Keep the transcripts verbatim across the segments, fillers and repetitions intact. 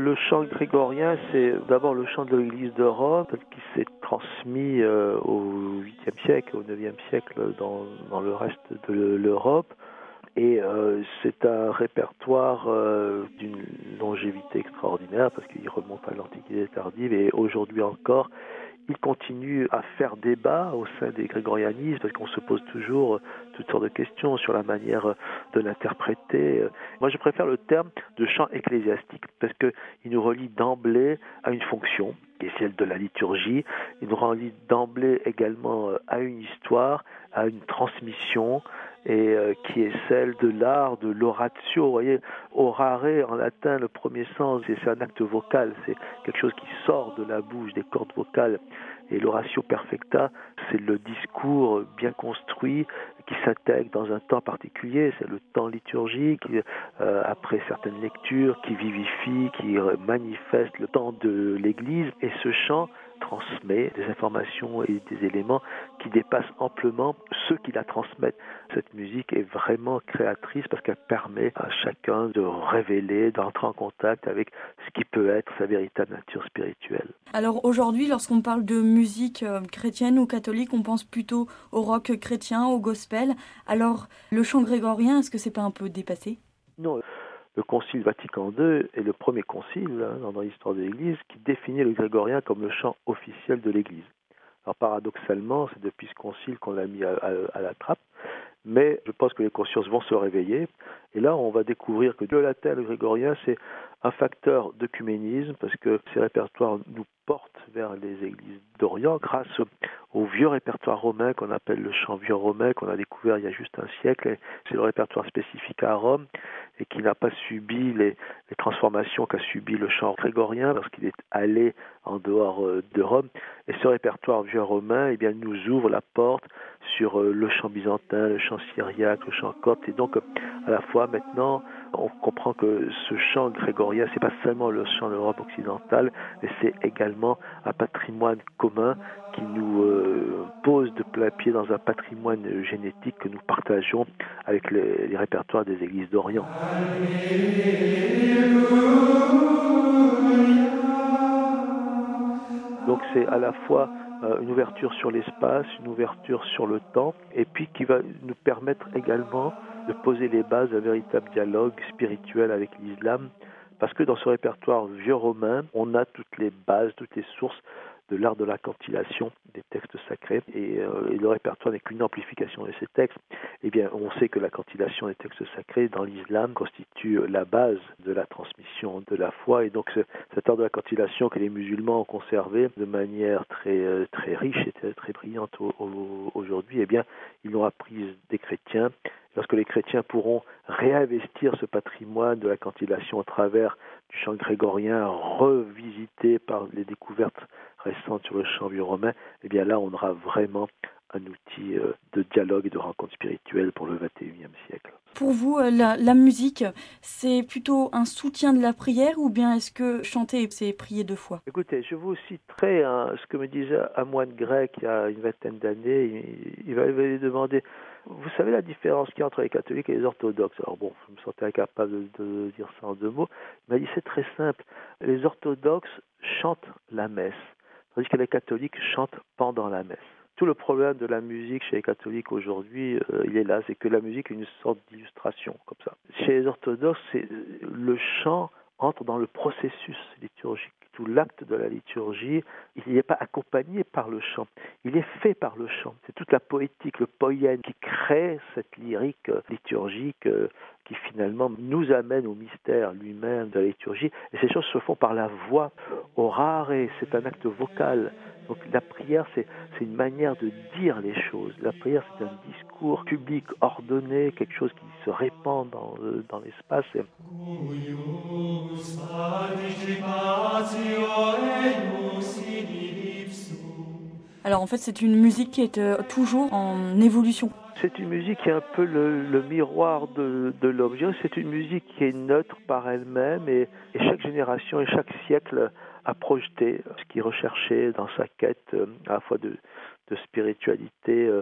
Le chant grégorien, c'est d'abord le chant de l'Église de Rome, qui s'est transmis euh, au huitième siècle, au neuvième siècle dans, dans le reste de l'Europe. Et euh, c'est un répertoire euh, d'une longévité extraordinaire parce qu'il remonte à l'Antiquité tardive et aujourd'hui encore, il continue à faire débat au sein des grégorianismes parce qu'on se pose toujours toutes sortes de questions sur la manière de l'interpréter. Moi, je préfère le terme de chant ecclésiastique parce qu'il nous relie d'emblée à une fonction qui est celle de la liturgie. Il nous relie d'emblée également à une histoire, à une transmission et euh, qui est celle de l'art de l'oratio. Vous voyez, orare en latin, le premier sens, c'est, c'est un acte vocal, c'est quelque chose qui sort de la bouche, des cordes vocales. Et l'oratio perfecta, c'est le discours bien construit qui s'intègre dans un temps particulier, c'est le temps liturgique, euh, après certaines lectures, qui vivifie, qui manifeste le temps de l'Église. Et ce chant transmet des informations et des éléments qui dépassent amplement ceux qui la transmettent. Cette musique est vraiment créatrice parce qu'elle permet à chacun de révéler, d'entrer en contact avec ce qui peut être sa véritable nature spirituelle. Alors aujourd'hui, lorsqu'on parle de musique chrétienne ou catholique, on pense plutôt au rock chrétien, au gospel. Alors le chant grégorien, est-ce que c'est pas un peu dépassé ? Non. Le Concile Vatican deux est le premier concile hein, dans l'histoire de l'Église qui définit le grégorien comme le chant officiel de l'Église. Alors paradoxalement, c'est depuis ce concile qu'on l'a mis à, à, à la trappe, mais je pense que les consciences vont se réveiller. Et là, on va découvrir que le latin et le grégorien, c'est un facteur d'œcuménisme parce que ces répertoires nous portent vers les églises d'Orient grâce au vieux répertoire romain qu'on appelle le chant vieux romain qu'on a découvert il y a juste un siècle. C'est le répertoire spécifique à Rome et qui n'a pas subi les, les transformations qu'a subi le chant grégorien lorsqu'il est allé en dehors de Rome. Et ce répertoire vieux romain, eh bien, nous ouvre la porte sur le chant byzantin, le chant syriaque, le chant copte. Et donc, à la fois, maintenant, on comprend que ce chant grégorien, c'est pas seulement le chant de l'Europe occidentale, mais c'est également un patrimoine commun qui nous euh, pose de plein pied dans un patrimoine génétique que nous partageons avec les, les répertoires des églises d'Orient. Donc c'est à la fois euh, une ouverture sur l'espace, une ouverture sur le temps, et puis qui va nous permettre également de poser les bases d'un véritable dialogue spirituel avec l'islam, parce que dans ce répertoire vieux romain, on a toutes les bases, toutes les sources de l'art de la cantillation des textes sacrés, et, euh, et le répertoire n'est qu'une amplification de ces textes. Eh bien, on sait que la cantillation des textes sacrés dans l'islam constitue la base de la transmission de la foi, et donc ce, cet art de la cantillation que les musulmans ont conservé de manière très très riche et très, très brillante au, au, aujourd'hui, eh bien, ils l'ont apprise des chrétiens. Lorsque les chrétiens pourront réinvestir ce patrimoine de la cantillation au travers du chant grégorien revisité par les découvertes récentes sur le chant vieux romain, eh bien là, on aura vraiment un outil de dialogue et de rencontre spirituelle pour le vingt et unième siècle. Pour vous, la, la musique, c'est plutôt un soutien de la prière ou bien est-ce que chanter, c'est prier de foi ? Écoutez, je vous citerai hein, ce que me disait un moine grec il y a une vingtaine d'années. Il, il m'avait demandé, vous savez la différence qu'il y a entre les catholiques et les orthodoxes ? Alors bon, je me sentais incapable de, de dire ça en deux mots. Il m'a dit, c'est très simple. Les orthodoxes chantent la messe, tandis que les catholiques chantent pendant la messe. Tout le problème de la musique chez les catholiques aujourd'hui, euh, il est là, c'est que la musique est une sorte d'illustration, comme ça. Chez les orthodoxes, c'est, le chant entre dans le processus liturgique. Tout l'acte de la liturgie, il n'est pas accompagné par le chant, il est fait par le chant. C'est toute la poétique, le poième qui crée cette lyrique liturgique euh, qui finalement nous amène au mystère lui-même de la liturgie. Et ces choses se font par la voix. Orare, c'est un acte vocal. Donc la prière, c'est, c'est une manière de dire les choses. La prière, c'est un discours public ordonné, quelque chose qui se répand dans, euh, dans l'espace. Alors en fait, c'est une musique qui est euh, toujours en évolution. C'est une musique qui est un peu le, le miroir de, de l'objet. C'est une musique qui est neutre par elle-même et, et chaque génération et chaque siècle a projeté ce qu'il recherchait dans sa quête à la fois de, de spiritualité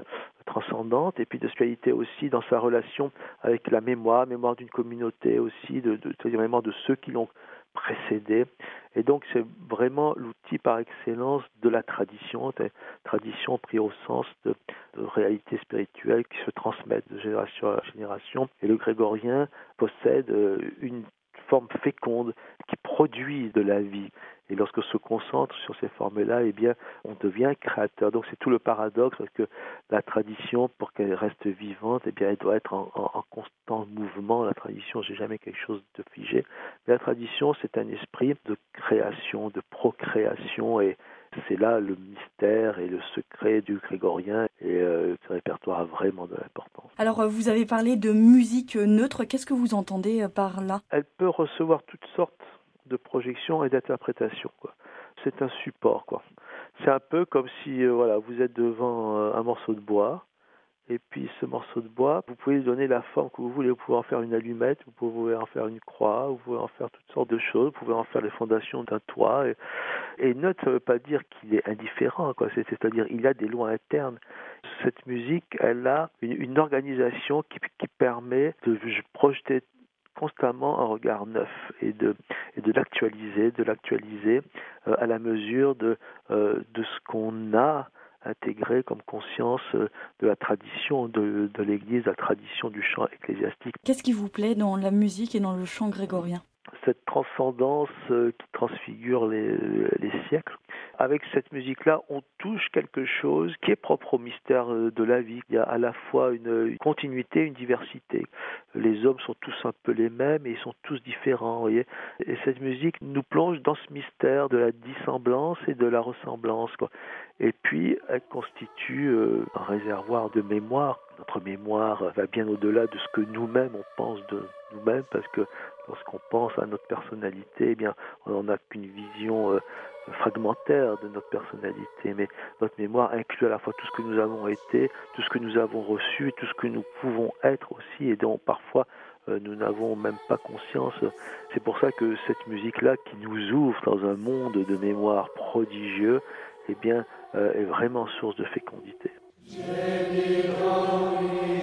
transcendante, et puis de spiritualité aussi dans sa relation avec la mémoire, mémoire d'une communauté aussi, de, de, de mémoire de ceux qui l'ont précédé. Et donc c'est vraiment l'outil par excellence de la tradition, de tradition pris au sens de, de réalité spirituelle qui se transmettent de génération à génération. Et le grégorien possède une forme féconde qui produit de la vie. Et lorsqu'on se concentre sur ces formes-là, eh bien, on devient créateur. Donc c'est tout le paradoxe, parce que la tradition, pour qu'elle reste vivante, eh bien, elle doit être en, en, en constant mouvement. La tradition, c'est jamais quelque chose de figé. Mais la tradition, c'est un esprit de création, de procréation, et c'est là le mystère et le secret du grégorien, et euh, ce répertoire a vraiment de l'importance. Alors, vous avez parlé de musique neutre. Qu'est-ce que vous entendez par là ? Elle peut recevoir toutes sortes de projections et d'interprétations, quoi. C'est un support, quoi. C'est un peu comme si euh, voilà, vous êtes devant euh, un morceau de bois, et puis ce morceau de bois, vous pouvez lui donner la forme que vous voulez. Vous pouvez en faire une allumette, vous pouvez en faire une croix, vous pouvez en faire toutes sortes de choses, vous pouvez en faire les fondations d'un toit. Et, et neutre, ça ne veut pas dire qu'il est indifférent, quoi. C'est, c'est-à-dire il a des lois internes. Cette musique, elle a une, une organisation qui, qui permet de projeter constamment un regard neuf et de, et de l'actualiser, de l'actualiser euh, à la mesure de, euh, de ce qu'on a intégré comme conscience euh, de la tradition de, de l'Église, la tradition du chant ecclésiastique. Qu'est-ce qui vous plaît dans la musique et dans le chant grégorien ? Cette transcendance euh, qui transfigure les, les siècles. Avec cette musique-là, on touche quelque chose qui est propre au mystère de la vie. Il y a à la fois une, une continuité, une diversité. Les hommes sont tous un peu les mêmes et ils sont tous différents, vous voyez. Et cette musique nous plonge dans ce mystère de la dissemblance et de la ressemblance, quoi. Et puis, elle constitue euh, un réservoir de mémoire. Notre mémoire va bien au-delà de ce que nous-mêmes, on pense de nous-mêmes, parce que lorsqu'on pense à notre personnalité, eh bien, on n'en a qu'une vision euh, fragmentaire de notre personnalité, mais notre mémoire inclut à la fois tout ce que nous avons été, tout ce que nous avons reçu, tout ce que nous pouvons être aussi, et dont parfois euh, nous n'avons même pas conscience. C'est pour ça que cette musique-là, qui nous ouvre dans un monde de mémoire prodigieux, eh bien, euh, est vraiment source de fécondité. J'ai